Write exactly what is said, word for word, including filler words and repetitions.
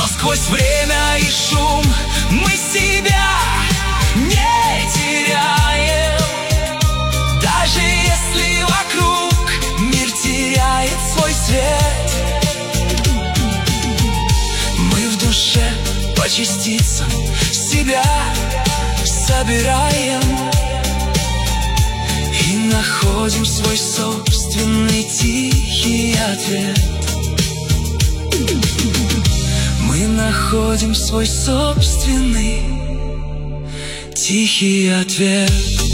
Но сквозь время и шум мы себя не теряем. Даже если вокруг мир теряет свой свет, мы в душе по частицам себя собираем и находим свой собственный тихий ответ. Мы находим свой собственный тихий ответ.